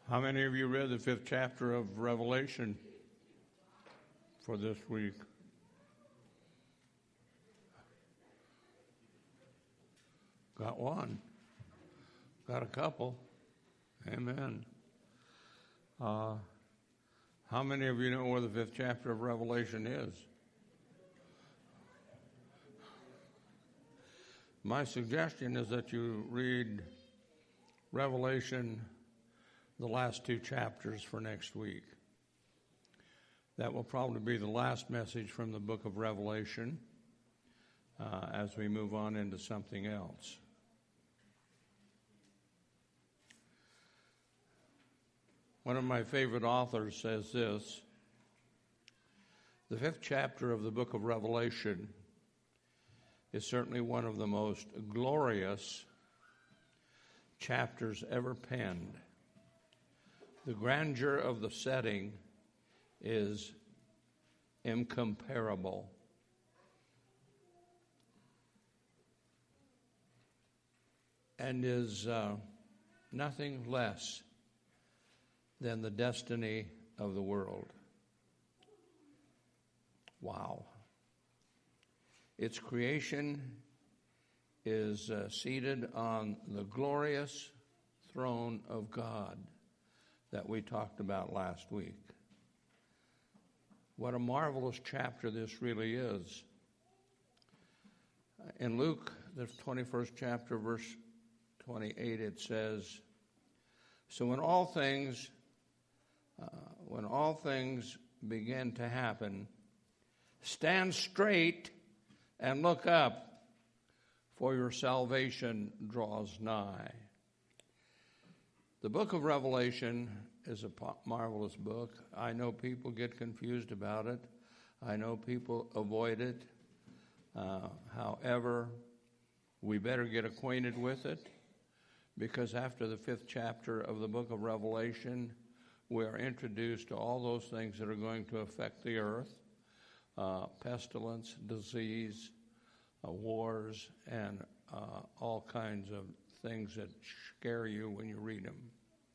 How many of you read the 5th chapter of Revelation for this week? Got one. Got a couple. Amen. How many of you know where the 5th chapter of Revelation is? My suggestion is that you read Revelation, the last 2 chapters for next week. That will probably be the last message from the book of Revelation as we move on into something else. One of my favorite authors says this: the 5th chapter of the book of Revelation is certainly one of the most glorious chapters ever penned. The grandeur of the setting is incomparable. And is nothing less than the destiny of the world. Wow. Its creation is seated on the glorious throne of God that we talked about last week. What a marvelous chapter this really is. In Luke, the 21st chapter, verse 28, it says, "So when all things begin to happen, stand straight and look up, for your salvation draws nigh." The book of Revelation is a marvelous book. I know people get confused about it. I know people avoid it. However, we better get acquainted with it, because after the 5th chapter of the book of Revelation, we are introduced to all those things that are going to affect the earth: pestilence, disease, wars, and all kinds of things that scare you when you read them.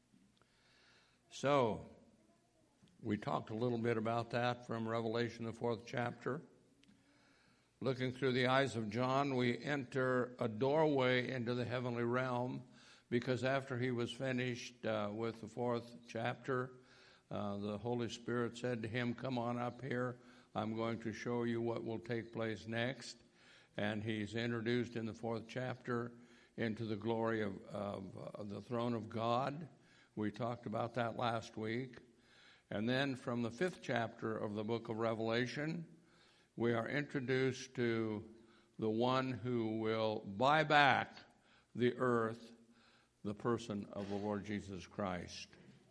So, we talked a little bit about that from Revelation, the 4th chapter. Looking through the eyes of John, we enter a doorway into the heavenly realm, because after he was finished with the 4th chapter, the Holy Spirit said to him, "Come on up here. I'm going to show you what will take place next." And he's introduced in the 4th chapter into the glory of the throne of God. We talked about that last week. And then from the 5th chapter of the book of Revelation, we are introduced to the one who will buy back the earth, the person of the Lord Jesus Christ.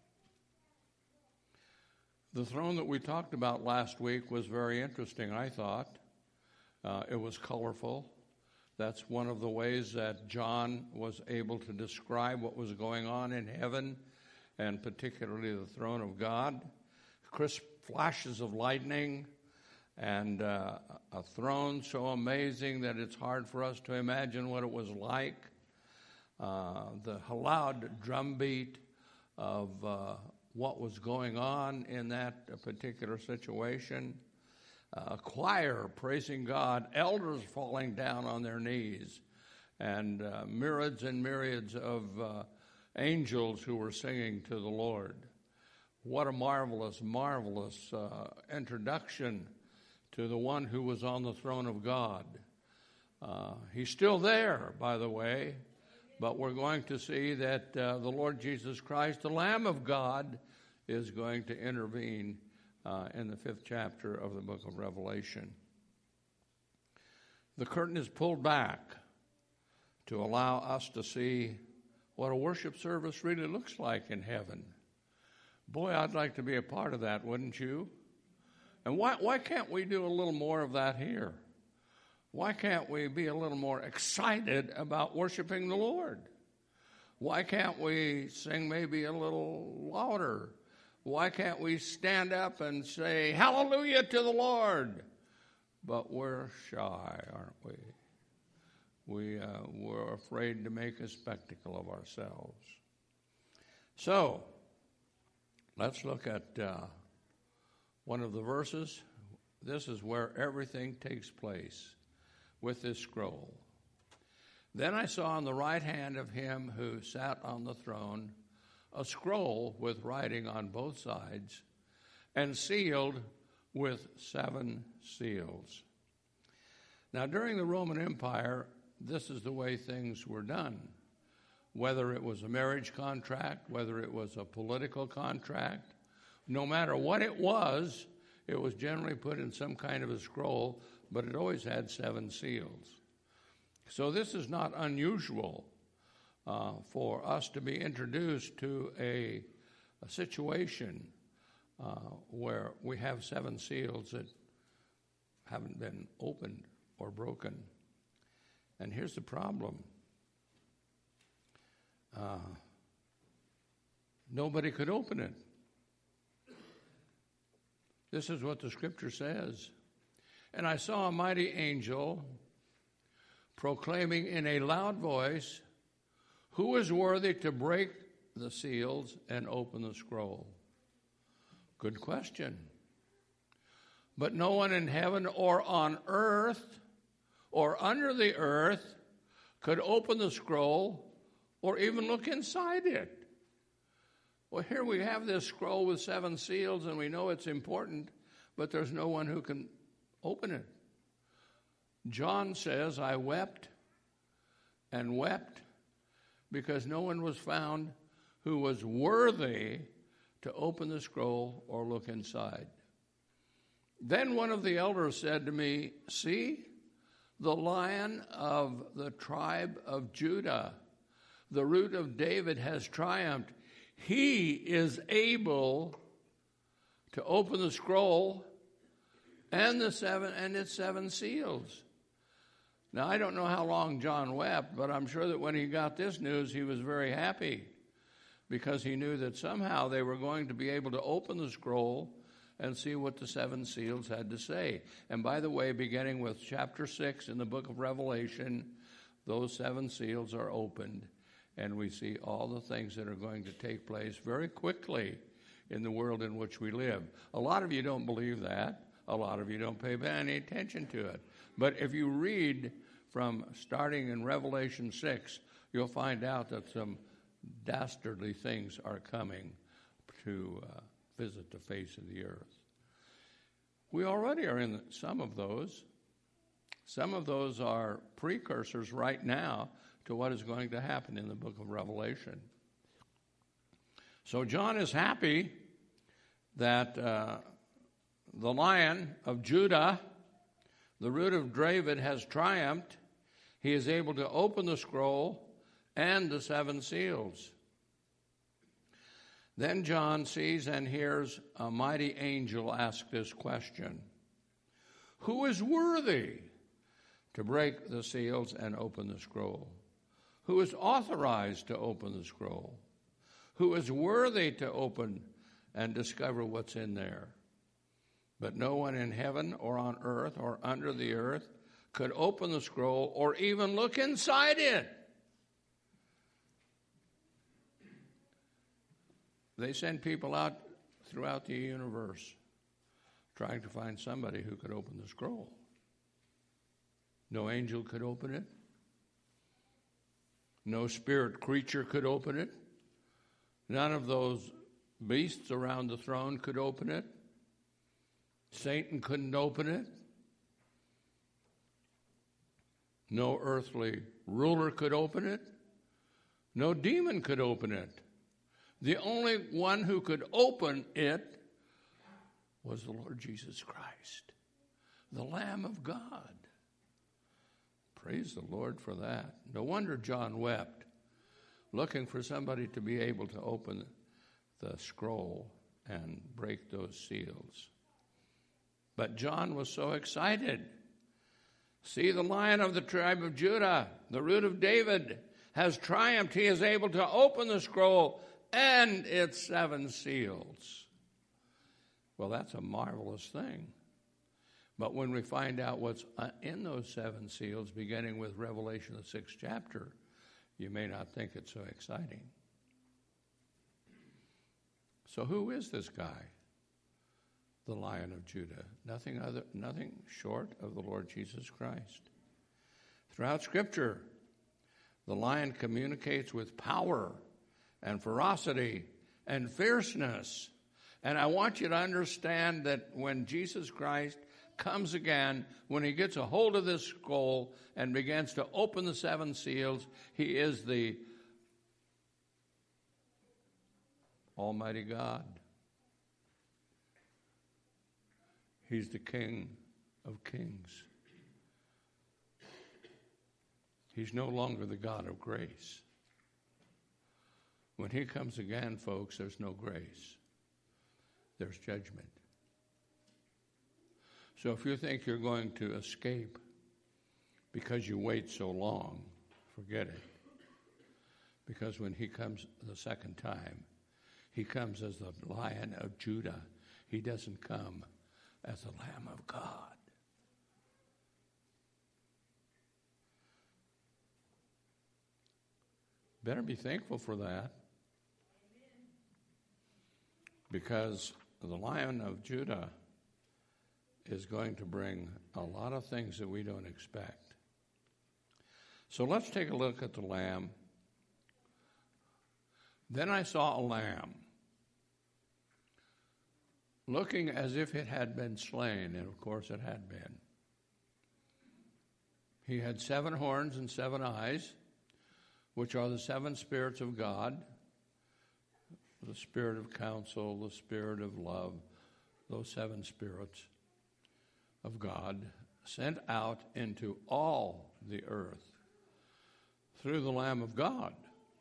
The throne that we talked about last week was very interesting, I thought. It was colorful. That's one of the ways that John was able to describe what was going on in heaven, and particularly the throne of God. Crisp flashes of lightning, and a throne so amazing that it's hard for us to imagine what it was like. The loud drumbeat of what was going on in that particular situation. A choir praising God, elders falling down on their knees, and myriads and myriads of angels who were singing to the Lord. What a marvelous, marvelous introduction to the one who was on the throne of God. He's still there, by the way, but we're going to see that the Lord Jesus Christ, the Lamb of God, is going to intervene in the 5th chapter of the book of Revelation. The curtain is pulled back to allow us to see what a worship service really looks like in heaven. Boy, I'd like to be a part of that, wouldn't you? And why can't we do a little more of that here? Why can't we be a little more excited about worshiping the Lord? Why can't we sing maybe a little louder? Why can't we stand up and say, "Hallelujah to the Lord"? But we're shy, aren't we? We're afraid to make a spectacle of ourselves. So, Let's look at one of the verses. This is where everything takes place with this scroll. Then I saw on the right hand of him who sat on the throne a scroll with writing on both sides and sealed with 7 seals. Now, during the Roman Empire, this is the way things were done. Whether it was a marriage contract, whether it was a political contract, no matter what it was generally put in some kind of a scroll, but it always had 7 seals. So this is not unusual for us to be introduced to a situation where we have 7 seals that haven't been opened or broken. And here's the problem. Nobody could open it. This is what the scripture says. And I saw a mighty angel proclaiming in a loud voice, "Who is worthy to break the seals and open the scroll?" Good question. But no one in heaven or on earth or under the earth could open the scroll or even look inside it. Well, here we have this scroll with 7 seals, and we know it's important, but there's no one who can open it. John says, I wept and wept because no one was found who was worthy to open the scroll or look inside. Then one of the elders said to me, "See, the Lion of the tribe of Judah, the Root of David, has triumphed. He is able to open the scroll and its 7 seals." Now, I don't know how long John wept, but I'm sure that when he got this news, he was very happy because he knew that somehow they were going to be able to open the scroll and see what the 7 seals had to say. And by the way, beginning with chapter 6 in the book of Revelation, those 7 seals are opened, and we see all the things that are going to take place very quickly in the world in which we live. A lot of you don't believe that. A lot of you don't pay any attention to it. But if you read from starting in Revelation 6, you'll find out that some dastardly things are coming to visit the face of the earth. We already are in some of those. Some of those are precursors right now to what is going to happen in the book of Revelation. So John is happy that the Lion of Judah, the Root of David, has triumphed. He is able to open the scroll and the 7 seals. Then John sees and hears a mighty angel ask this question: "Who is worthy to break the seals and open the scroll? Who is authorized to open the scroll? Who is worthy to open and discover what's in there?" But no one in heaven or on earth or under the earth could open the scroll or even look inside it. They send people out throughout the universe trying to find somebody who could open the scroll. No angel could open it. No spirit creature could open it. None of those beasts around the throne could open it. Satan couldn't open it. No earthly ruler could open it. No demon could open it. The only one who could open it was the Lord Jesus Christ, the Lamb of God. Praise the Lord for that. No wonder John wept, looking for somebody to be able to open the scroll and break those seals. But John was so excited. "See, the Lion of the tribe of Judah, the Root of David, has triumphed. He is able to open the scroll and its 7 seals." Well, that's a marvelous thing. But when we find out what's in those 7 seals, beginning with Revelation, the 6th chapter, you may not think it's so exciting. So who is this guy? The Lion of Judah. Nothing short of the Lord Jesus Christ. Throughout Scripture, the lion communicates with power and ferocity and fierceness. And I want you to understand that when Jesus Christ comes again, when he gets a hold of this scroll and begins to open the seven seals, he is the Almighty God. He's the King of kings. He's no longer the God of grace. When he comes again, folks, there's no grace. There's judgment. So if you think you're going to escape because you wait so long, forget it. Because when he comes the second time, he comes as the Lion of Judah. He doesn't come as the Lamb of God. Better be thankful for that. Because the Lion of Judah is going to bring a lot of things that we don't expect. So let's take a look at the Lamb. Then I saw a lamb, looking as if it had been slain, and of course it had been. He had 7 horns and 7 eyes, which are the 7 spirits of God, the spirit of counsel, the spirit of love, those 7 spirits of God sent out into all the earth through the Lamb of God.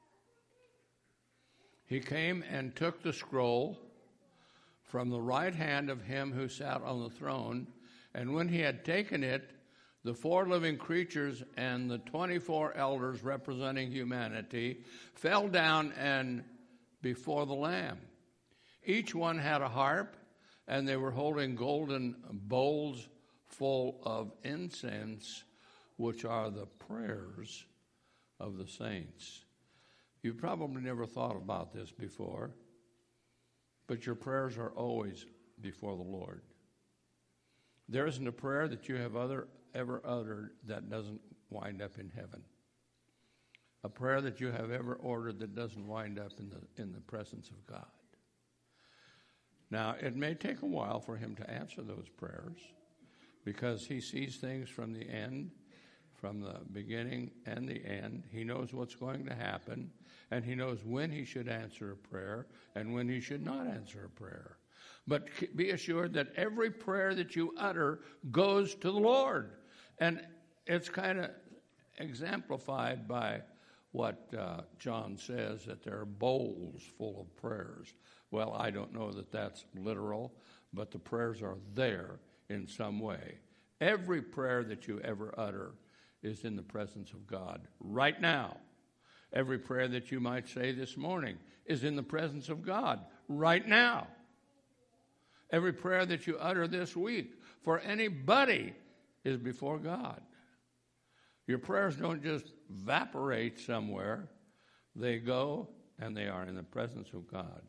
He came and took the scroll from the right hand of him who sat on the throne, and when he had taken it, the 4 living creatures and the 24 elders representing humanity fell down and before the Lamb. Each one had a harp, and they were holding golden bowls full of incense, which are the prayers of the saints. You've probably never thought about this before, but your prayers are always before the Lord. There isn't a prayer that you have ever uttered that doesn't wind up in heaven. A prayer that you have ever ordered that doesn't wind up in the presence of God. Now, it may take a while for him to answer those prayers because he sees things from the end, from the beginning and the end. He knows what's going to happen, and he knows when he should answer a prayer and when he should not answer a prayer. But be assured that every prayer that you utter goes to the Lord. And it's kind of exemplified by what John says, that there are bowls full of prayers. Well, I don't know that that's literal, but the prayers are there in some way. Every prayer that you ever utter is in the presence of God right now. Every prayer that you might say this morning is in the presence of God right now. Every prayer that you utter this week for anybody is before God. Your prayers don't just evaporate somewhere. They go and they are in the presence of God.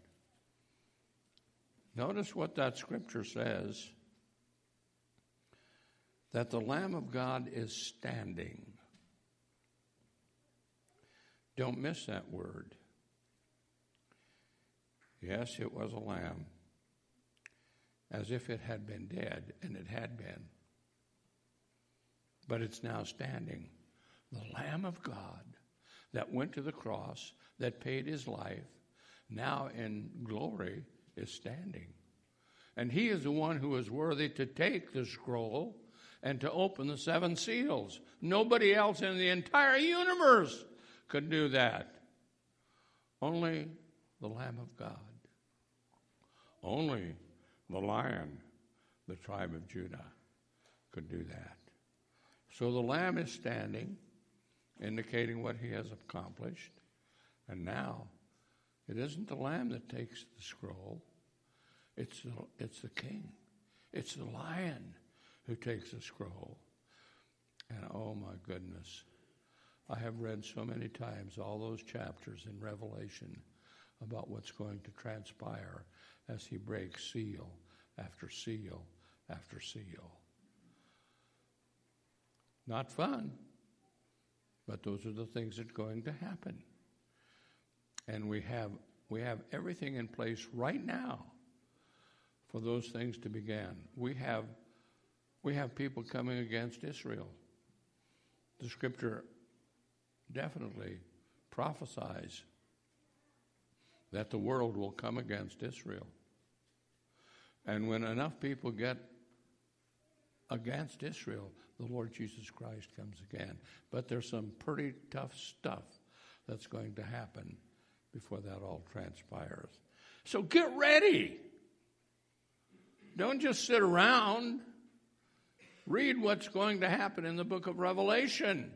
Notice what that scripture says, that the Lamb of God is standing. Don't miss that word. Yes, it was a lamb, as if it had been dead, and it had been. But it's now standing. The Lamb of God that went to the cross, that paid his life, now in glory is standing. And he is the one who is worthy to take the scroll and to open the 7 seals. Nobody else in the entire universe could do that. Only the Lamb of God. Only the Lion, the tribe of Judah, could do that. So the Lamb is standing, indicating what he has accomplished. And now, it isn't the Lamb that takes the scroll. It's the King. It's the Lion who takes the scroll. And oh my goodness, I have read so many times all those chapters in Revelation about what's going to transpire as he breaks seal after seal after seal. Not fun, but those are the things that are going to happen. And we have everything in place right now for those things to begin. We have people coming against Israel. The scripture definitely prophesies that the world will come against Israel. And when enough people get against Israel, the Lord Jesus Christ comes again. But there's some pretty tough stuff that's going to happen before that all transpires. So get ready. Don't just sit around. Read what's going to happen in the book of Revelation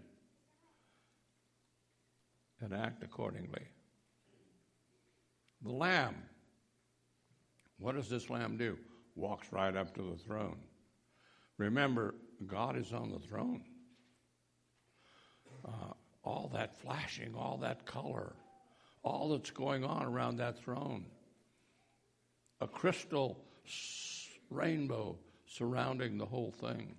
and act accordingly. The Lamb. What does this Lamb do? Walks right up to the throne. Remember, God is on the throne. All that flashing, all that color, all that's going on around that throne. A crystal rainbow surrounding the whole thing.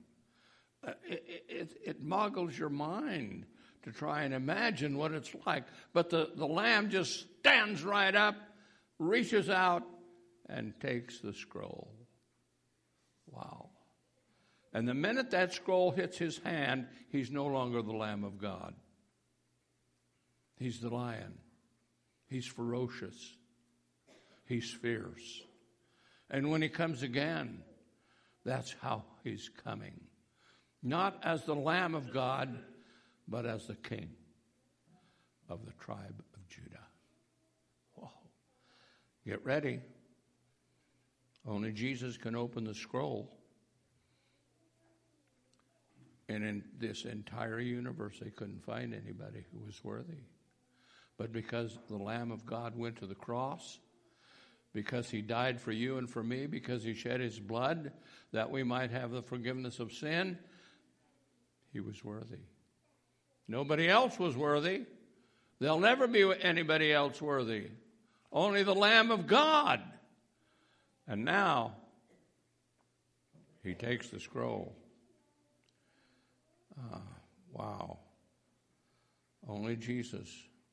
It boggles your mind to try and imagine what it's like. But the Lamb just stands right up, reaches out, and takes the scroll. Wow. And the minute that scroll hits his hand, he's no longer the Lamb of God. He's the lion. He's ferocious. He's fierce. And when he comes again, that's how he's coming. Not as the Lamb of God, but as the King of the tribe of Judah. Whoa. Get ready. Only Jesus can open the scroll. And in this entire universe, they couldn't find anybody who was worthy. But because the Lamb of God went to the cross, because he died for you and for me, because he shed his blood that we might have the forgiveness of sin, he was worthy. Nobody else was worthy. There'll never be anybody else worthy. Only the Lamb of God. And now, he takes the scroll. Wow. Only Jesus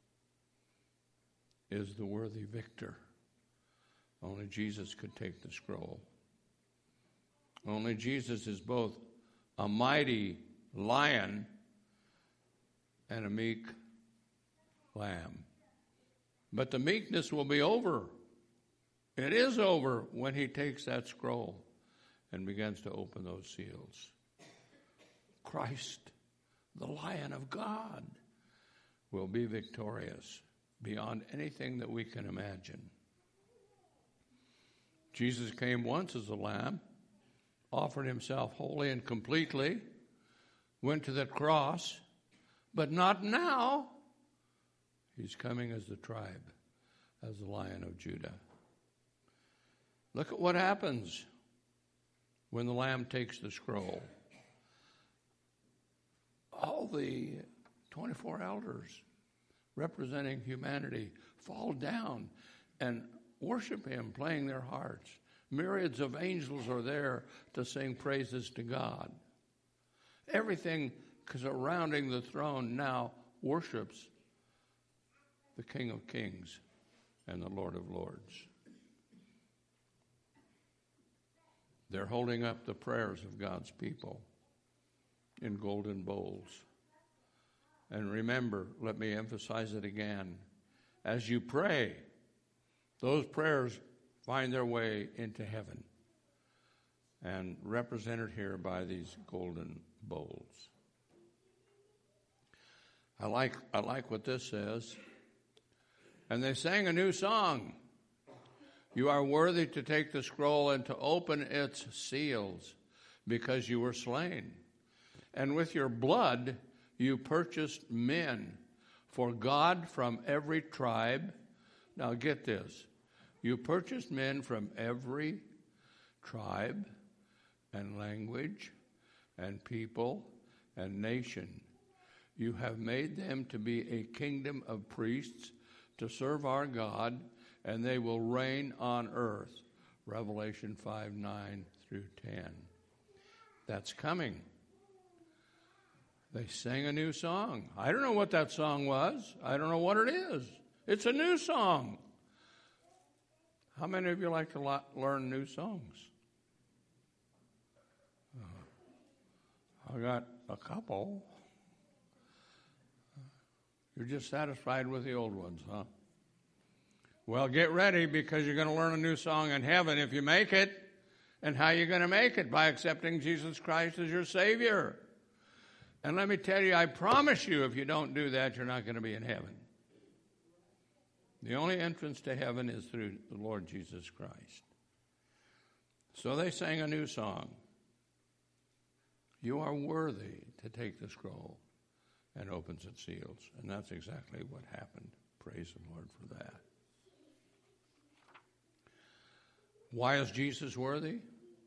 is the worthy victor. Only Jesus could take the scroll. Only Jesus is both a mighty lion and a meek lamb. But the meekness will be over. It is over when he takes that scroll and begins to open those seals. Christ, the Lion of God, will be victorious beyond anything that we can imagine. Jesus came once as a lamb, offered himself wholly and completely, went to the cross, but not now. He's coming as the tribe, as the Lion of Judah. Look at what happens when the Lamb takes the scroll. All the 24 elders representing humanity fall down and worship him, playing their harps. Myriads of angels are there to sing praises to God. Everything surrounding the throne now worships the King of Kings and the Lord of Lords. They're holding up the prayers of God's people in golden bowls. And remember, let me emphasize it again, as you pray, those prayers find their way into heaven and represented here by these golden bowls. I like what this says. And they sang a new song. You are worthy to take the scroll and to open its seals, because you were slain. And with your blood you purchased men for God from every tribe. Now get this. You purchased men from every tribe and language and people and nation. You have made them to be a kingdom of priests to serve our God, and they will reign on earth. Revelation 5:9 through 10. That's coming. They sang a new song. I don't know what that song was. I don't know what it is. It's a new song. How many of you like to learn new songs? I got a couple. You're just satisfied with the old ones, huh? Well, get ready, because you're going to learn a new song in heaven if you make it. And how are you going to make it? By accepting Jesus Christ as your Savior. And let me tell you, I promise you, if you don't do that, you're not going to be in heaven. The only entrance to heaven is through the Lord Jesus Christ. So they sang a new song. You are worthy to take the scroll and opens its seals. And that's exactly what happened. Praise the Lord for that. Why is Jesus worthy?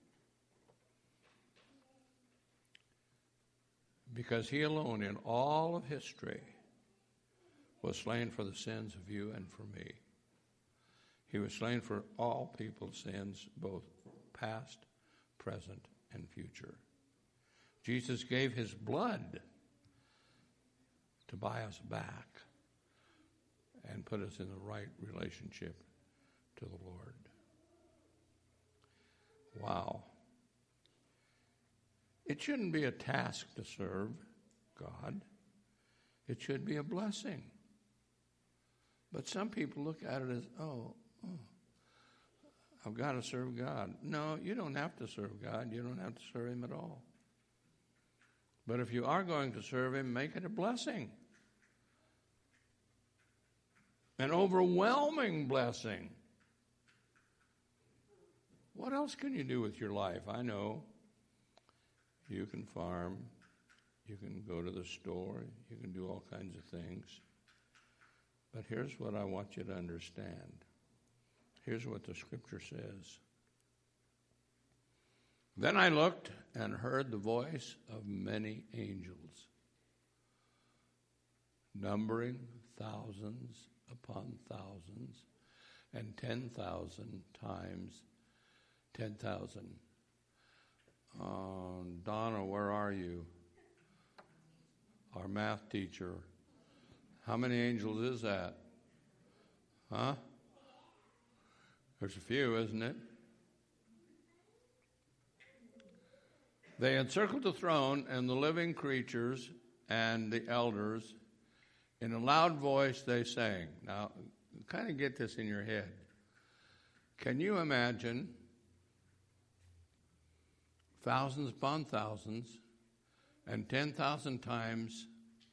Because he alone in all of history was slain for the sins of you and for me. He was slain for all people's sins, both past, present, and future. Jesus gave his blood to buy us back and put us in the right relationship to the Lord. Wow. It shouldn't be a task to serve God. It should be a blessing. But some people look at it as, I've got to serve God. No, you don't have to serve God. You don't have to serve him at all. But if you are going to serve him, make it a blessing. An overwhelming blessing. What else can you do with your life? I know you can farm, you can go to the store, you can do all kinds of things. But here's what I want you to understand. Here's what the scripture says. Then I looked and heard the voice of many angels, numbering thousands upon thousands, and 10,000 times 10,000. Donna, where are you? Our math teacher. How many angels is that? Huh? There's a few, isn't it? They encircled the throne and the living creatures and the elders. In a loud voice they sang. Now, kind of get this in your head. Can you imagine thousands upon thousands and 10,000 times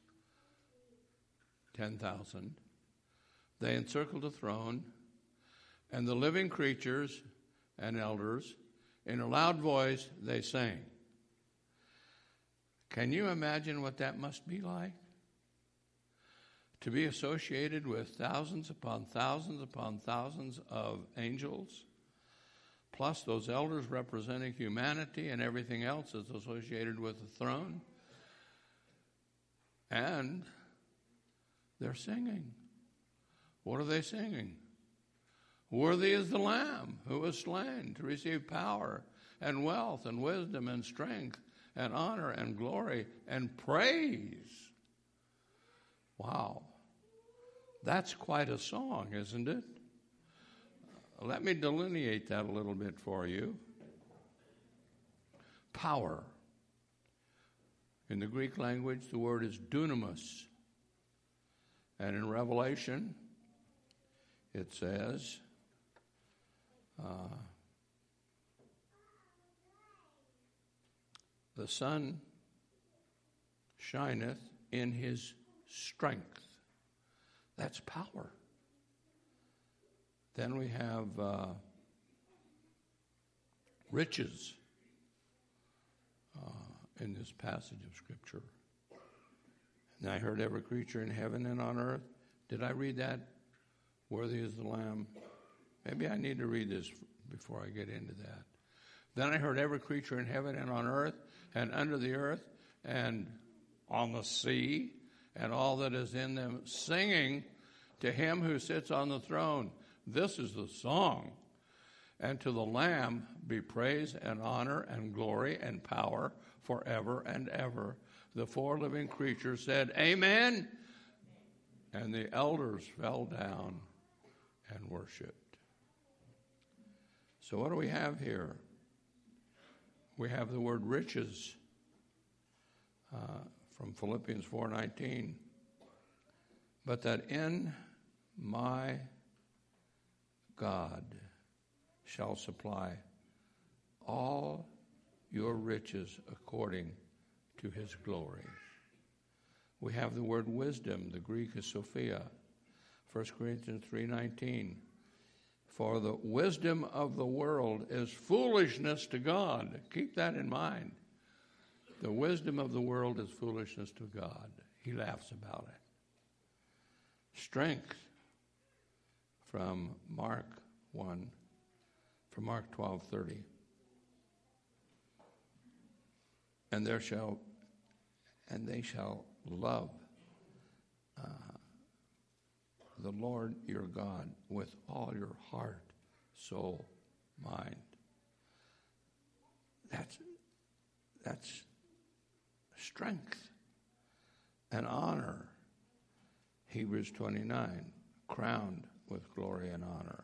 10,000? They encircled the throne and the living creatures and elders. In a loud voice they sang. Can you imagine what that must be like? To be associated with thousands upon thousands of angels, plus those elders representing humanity and everything else that's associated with the throne. And they're singing. What are they singing? Worthy is the Lamb who was slain to receive power and wealth and wisdom and strength and honor and glory and praise. Wow. That's quite a song, isn't it? Let me delineate that a little bit for you. Power. In the Greek language, the word is dunamis. And in Revelation, it says, the sun shineth in his strength. That's power. Then we have riches in this passage of Scripture. And I heard every creature in heaven and on earth. Did I read that? Worthy is the Lamb. Maybe I need to read this before I get into that. Then I heard every creature in heaven and on earth and under the earth and on the sea and all that is in them singing to him who sits on the throne. This is the song. And to the Lamb be praise and honor and glory and power forever and ever. The four living creatures said, Amen. And the elders fell down and worshiped. So what do we have here? We have the word riches from Philippians 4:19. But that in my God shall supply all your riches according to his glory. We have the word wisdom. The Greek is Sophia. 1 Corinthians 3:19. For the wisdom of the world is foolishness to God. Keep that in mind. The wisdom of the world is foolishness to God. He laughs about it. Strength from Mark 12:30. And they shall love the Lord your God with all your heart, soul, mind. That's strength and honor. Hebrews 29, crowned with glory and honor.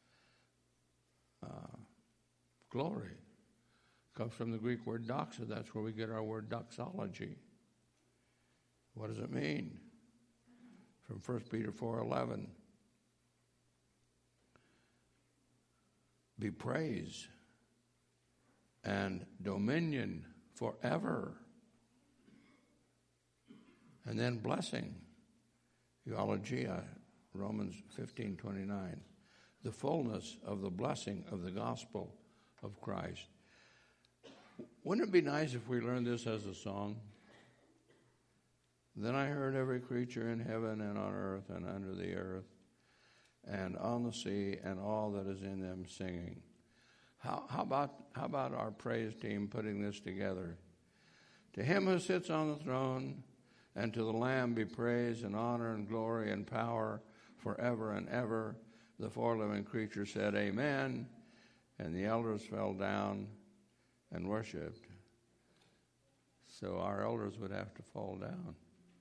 Glory comes from the Greek word doxa. That's where we get our word doxology. What does it mean? From 1 Peter 4:11. Be praise and dominion forever. And then blessing, eulogia, Romans 15:29. The fullness of the blessing of the gospel of Christ. Wouldn't it be nice if we learned this as a song? Then I heard every creature in heaven and on earth and under the earth and on the sea and all that is in them singing. How about our praise team putting this together? To him who sits on the throne and to the Lamb be praise and honor and glory and power forever and ever. The four living creatures said, Amen. And the elders fell down and worshiped. So our elders would have to fall down.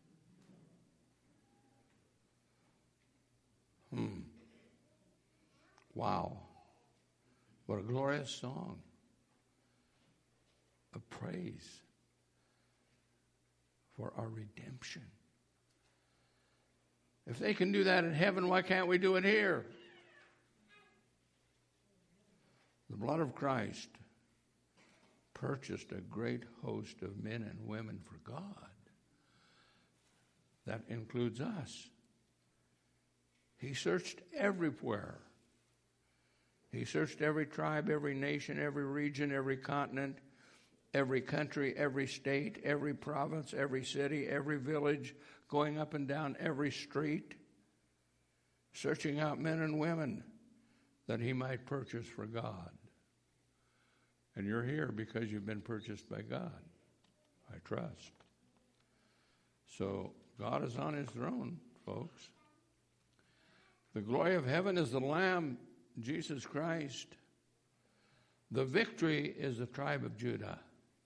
Wow. What a glorious song of praise for our redemption. If they can do that in heaven, why can't we do it here? The blood of Christ purchased a great host of men and women for God. That includes us. He searched everywhere. He searched every tribe, every nation, every region, every continent, every country, every state, every province, every city, every village, going up and down every street, searching out men and women that he might purchase for God. And you're here because you've been purchased by God, I trust. So God is on his throne, folks. The glory of heaven is the Lamb, Jesus Christ. The victory is the tribe of Judah.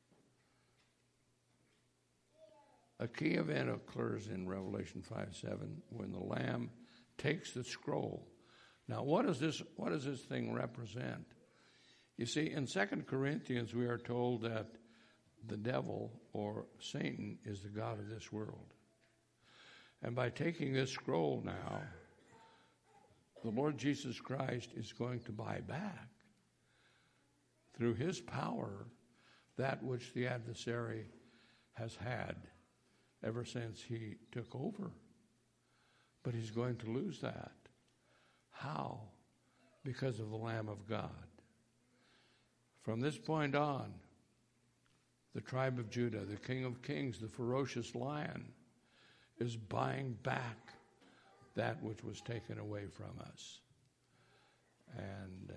A key event occurs in Revelation 5:7 when the Lamb takes the scroll. Now, what does this thing represent? You see, in 2 Corinthians, we are told that the devil, or Satan, is the god of this world. And by taking this scroll now, the Lord Jesus Christ is going to buy back, through his power, that which the adversary has had ever since he took over. But he's going to lose that. How? Because of the Lamb of God. From this point on, the tribe of Judah, the King of Kings, the ferocious lion, is buying back that which was taken away from us. And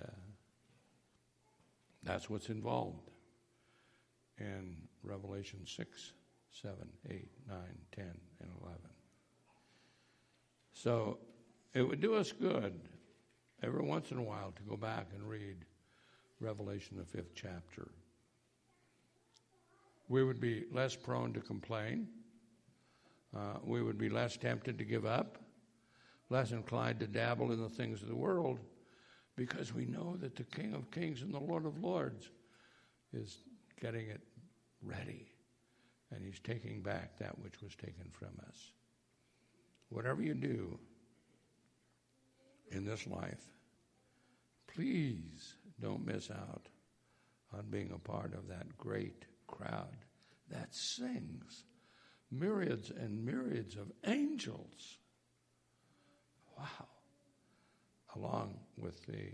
that's what's involved in Revelation 6, 7, 8, 9, 10, and 11. So it would do us good every once in a while to go back and read Revelation, the 5th chapter. We would be less prone to complain. We would be less tempted to give up, less inclined to dabble in the things of the world, because we know that the King of Kings and the Lord of Lords is getting it ready, and he's taking back that which was taken from us. Whatever you do in this life, please don't miss out on being a part of that great crowd that sings. Myriads and myriads of angels. Wow. Along with the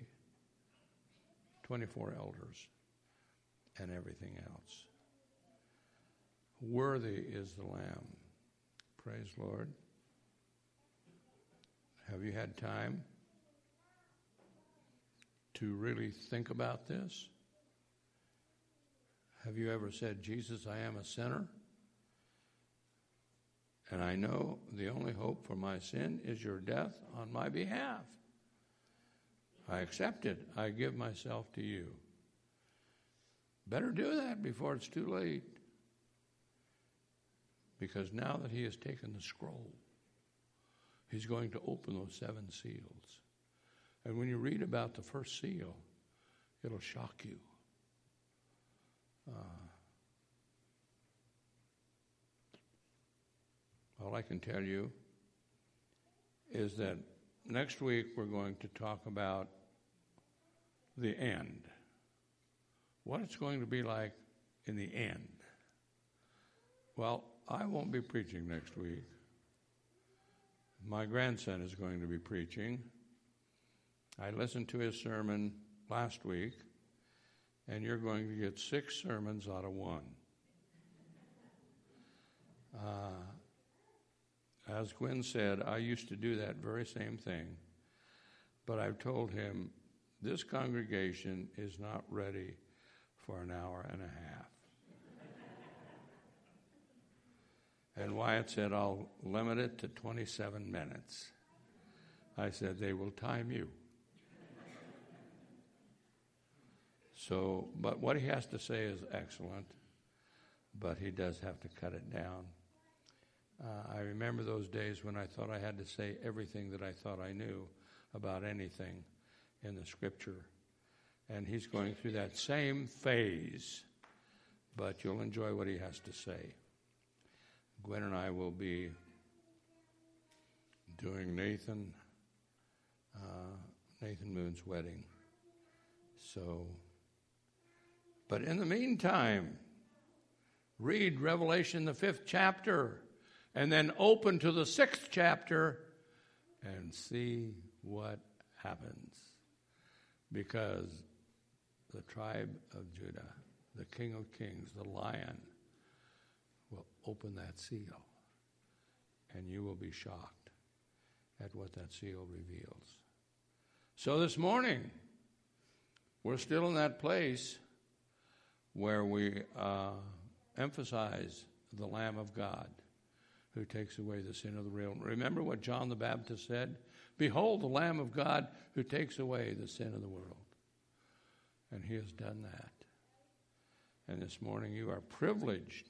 24 elders and everything else. Worthy is the Lamb. Praise the Lord. Have you had time to really think about this? Have you ever said, Jesus, I am a sinner, and I know the only hope for my sin is your death on my behalf. I accept it. I give myself to you. Better do that before it's too late. Because now that he has taken the scroll, he's going to open those 7 seals. And when you read about the first seal, it'll shock you. All I can tell you is that next week we're going to talk about the end. What it's going to be like in the end. Well, I won't be preaching next week. My grandson is going to be preaching. I listened to his sermon last week, and you're going to get 6 sermons out of 1. As Gwen said, I used to do that very same thing, but I've told him this congregation is not ready for an hour and a half. And Wyatt said, I'll limit it to 27 minutes. I said, they will time you. So, but what he has to say is excellent, but he does have to cut it down. I remember those days when I thought I had to say everything that I thought I knew about anything in the Scripture. And he's going through that same phase, but you'll enjoy what he has to say. Gwen and I will be doing Nathan Moon's wedding. So, but in the meantime, read Revelation, the 5th chapter, and then open to the 6th chapter and see what happens. Because the tribe of Judah, the King of Kings, the Lion, will open that seal, and you will be shocked at what that seal reveals. So this morning, we're still in that place where we emphasize the Lamb of God who takes away the sin of the world. Remember what John the Baptist said? Behold, the Lamb of God who takes away the sin of the world. And he has done that. And this morning you are privileged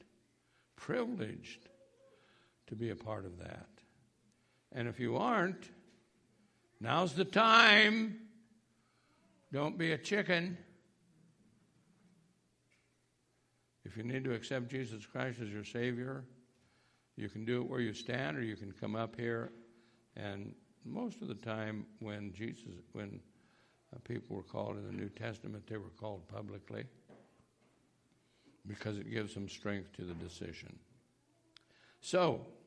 to be a part of that. And if you aren't, now's the time. Don't be a chicken. If you need to accept Jesus Christ as your Savior, you can do it where you stand, or you can come up here. And most of the time when people were called in the New Testament, they were called publicly because it gives them strength to the decision. So,